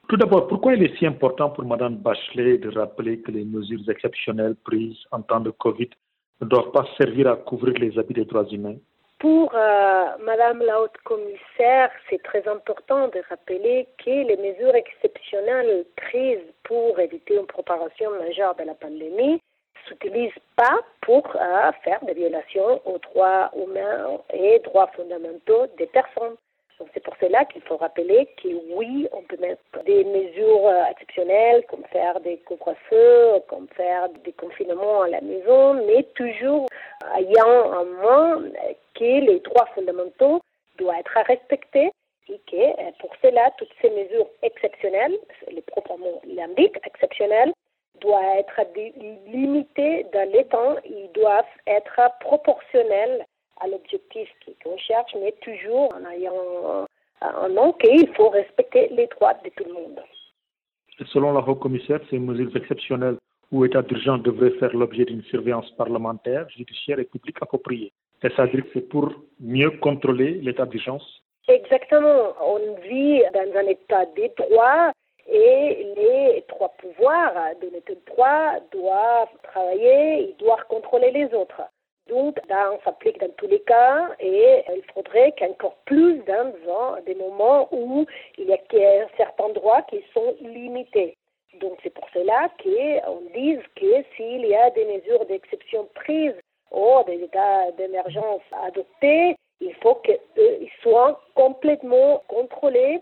Tout d'abord, pourquoi il est si important pour Mme Bachelet de rappeler que les mesures exceptionnelles prises en temps de Covid ne doivent pas servir à couvrir les abus des droits humains? Pour Madame la haute commissaire, c'est très important de rappeler que les mesures exceptionnelles prises pour éviter une propagation majeure de la pandémie ne s'utilisent pas pour faire des violations aux droits humains et droits fondamentaux des personnes. Donc c'est pour cela qu'il faut rappeler que oui, on peut mettre des mesures exceptionnelles, comme faire des couvre-feux, comme faire des confinements à la maison, mais toujours ayant en main que les droits fondamentaux doivent être respectés et que pour cela, toutes ces mesures exceptionnelles, les propres mots l'indiquent, exceptionnelles, doivent être limitées dans les temps, ils doivent être proportionnels à l'objectif qu'on cherche, mais toujours en ayant en main qu'il faut respecter les droits de tout le monde. Et selon la haute commissaire, ces mesures exceptionnelles ou état d'urgence devraient faire l'objet d'une surveillance parlementaire, judiciaire et publique appropriée. C'est-à-dire que c'est pour mieux contrôler l'état d'urgence? Exactement. On vit dans un état de droit et les trois pouvoirs de l'état de droit doivent travailler, ils doivent contrôler les autres. Donc, ça s'applique dans tous les cas et il faudrait qu'encore plus dans des moments où il y a certains droits qui sont limités. Donc, c'est pour cela qu'on dise que s'il y a des mesures d'exception prises ou des états d'émergence adoptés, il faut qu'ils soient complètement contrôlés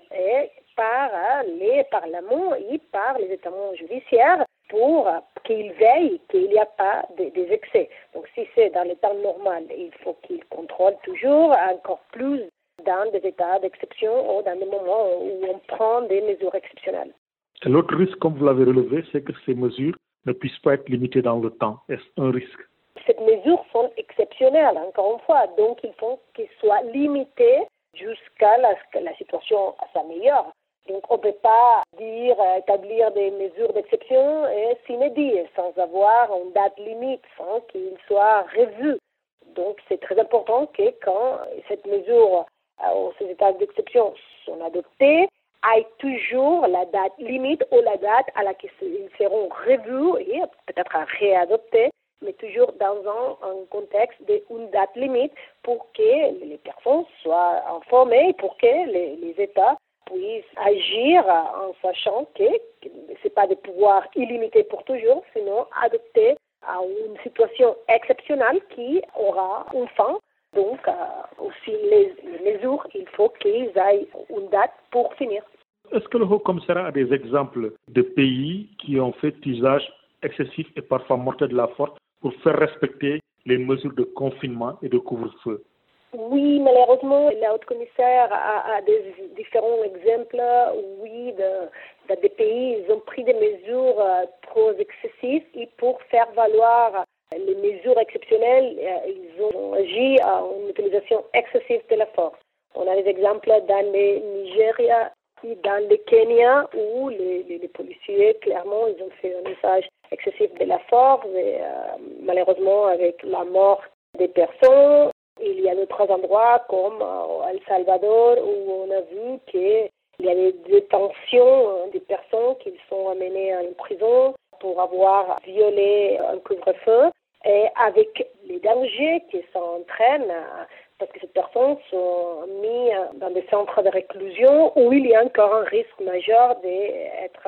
par les parlements et par les états membres judiciaires pour qu'ils veillent qu'il n'y a pas des excès. Donc si c'est dans le temps normal, il faut qu'ils contrôlent toujours encore plus dans des états d'exception ou dans des moments où on prend des mesures exceptionnelles. Et l'autre risque, comme vous l'avez relevé, c'est que ces mesures ne puissent pas être limitées dans le temps. Est-ce un risque? Ces mesures sont exceptionnelles, encore une fois, donc il faut qu'elles soient limitées jusqu'à ce que la situation s'améliore. Donc on ne peut pas établir des mesures d'exception et s'inédit, sans avoir une date limite, sans qu'il soit revu. Donc c'est très important que quand cette mesure ou ces états d'exception sont adoptés, aille toujours la date limite ou la date à laquelle ils seront revus et peut-être réadoptés, mais toujours dans un contexte d'une date limite pour que les personnes soient informées et pour que les États puissent agir en sachant que ce n'est pas des pouvoirs illimités pour toujours, sinon adopter à une situation exceptionnelle qui aura une fin. Donc, aussi les mesures, il faut qu'ils aient une date pour finir. Est-ce que le Haut Commissariat a des exemples de pays qui ont fait usage excessif et parfois mortel de la force pour faire respecter les mesures de confinement et de couvre-feu? Oui, malheureusement, la haute commissaire a des différents exemples. Oui, dans des pays, ils ont pris des mesures trop excessives et pour faire valoir les mesures exceptionnelles, ils ont agi à une utilisation excessive de la force. On a des exemples dans le Nigeria et dans le Kenya où les policiers, clairement, ils ont fait un usage excessif de la force et malheureusement avec la mort des personnes. Il y a d'autres endroits comme El Salvador où on a vu qu'il y a des détentions des personnes qui sont amenées à une prison pour avoir violé un couvre-feu et avec les dangers qui s'entraînent parce que ces personnes sont mises dans des centres de réclusion où il y a encore un risque majeur d'être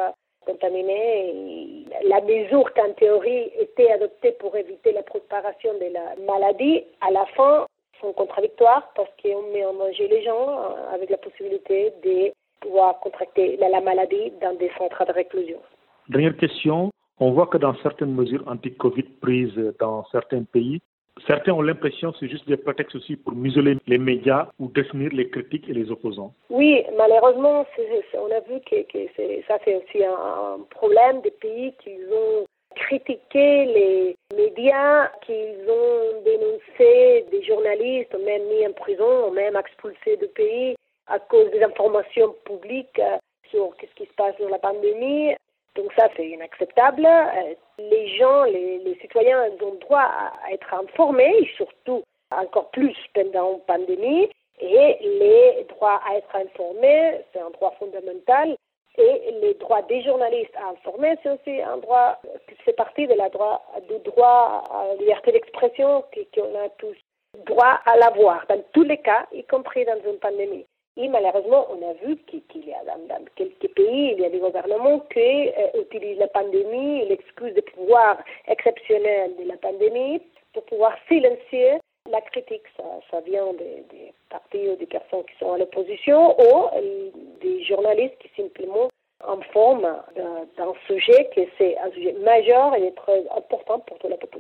contaminé. La mesure qu'en théorie était adoptée pour éviter la propagation de la maladie, à la fin, sont contradictoires parce qu'on met en danger les gens avec la possibilité de pouvoir contracter la maladie dans des centres de réclusion. Dernière question, on voit que dans certaines mesures anti-Covid prises dans certains pays, certains ont l'impression que c'est juste des prétextes aussi pour museler les médias ou définir les critiques et les opposants. Oui, malheureusement, on a vu que ça c'est aussi un problème des pays qui ont critiqué les médias, qui ont dénoncé des journalistes, même mis en prison, même expulsés du pays à cause des informations publiques sur ce qui se passe dans la pandémie. Donc ça, c'est inacceptable. Les gens, les citoyens ont droit à être informés, et surtout encore plus pendant une pandémie. Et les droits à être informés, c'est un droit fondamental. Et les droits des journalistes à informer, c'est aussi un droit qui fait partie du droit à la liberté d'expression qu'on a tous droit à l'avoir, dans tous les cas, y compris dans une pandémie. Et malheureusement, on a vu qu'il y a dans quelques pays, il y a des gouvernements qui utilisent la pandémie, l'excuse de pouvoir exceptionnel de la pandémie pour pouvoir silencier la critique. Ça vient des partis ou des personnes qui sont à l'opposition ou des journalistes qui simplement informent d'un sujet qui c'est un sujet majeur et très important pour toute la population.